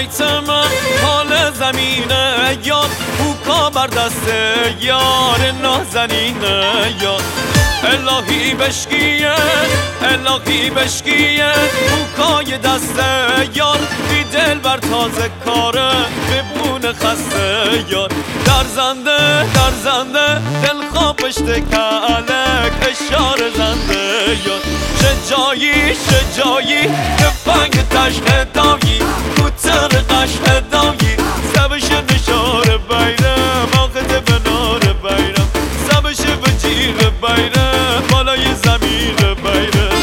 بیت من حال زمینه یار بوکا بر دست یار نازنینه یار الهی بشکیه الهی بشکیه بوکای دست یار بی دل بر تازه کاره ببون خسته یار در زنده دل خوابش دکالک اشار زنده یار شجایی تفنگ تشنه دایی کوتر قشنه دایی سبش نشار بیرم آخده به نار بیرم سبش به جیر بیرم بالای زمین بیرم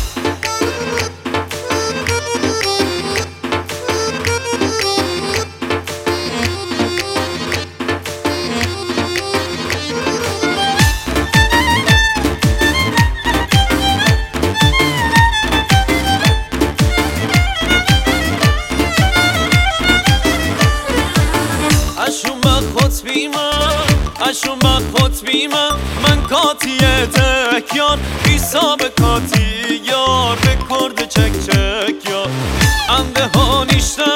اشون خطبی من کاتی تکیار ایسا به کاتی یار به کرد چک یار انده ها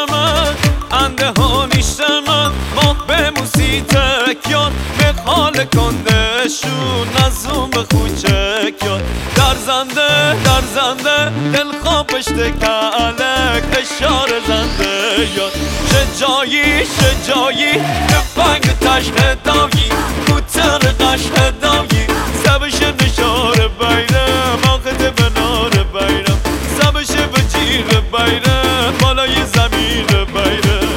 نیشته من ماه به موسی تکیار به خال کندشون نزوم به خوچک یار در زنده دل خوابش دکالک اشار زنده یار شجایی تفنگ تشنه دایی کوتر قشنه دایی سبش نشار بیرم آخده به نار بیرم سبش به جیر بیرم بالای زمین بیرم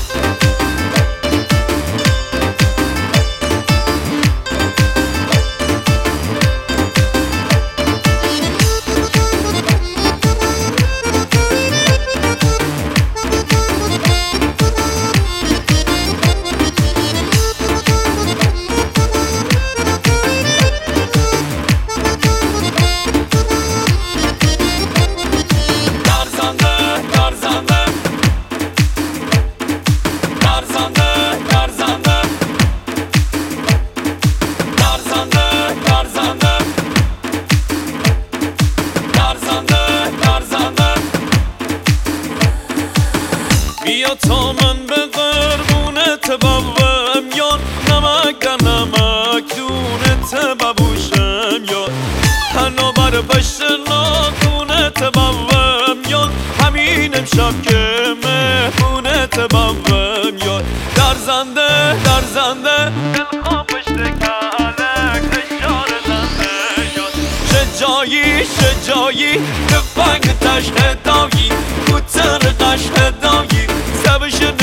بیا تا من به قربونت بابم یار نمک در نمک دونت ببوشم یار تنها بر پشت ناخونت بابم یار همین امشب که مهمونت بابم یار در زنده دل خوابش دکالک اشار زنده یار شجایی تفنگ تشنه دایی کوتر قشنه دایی سبش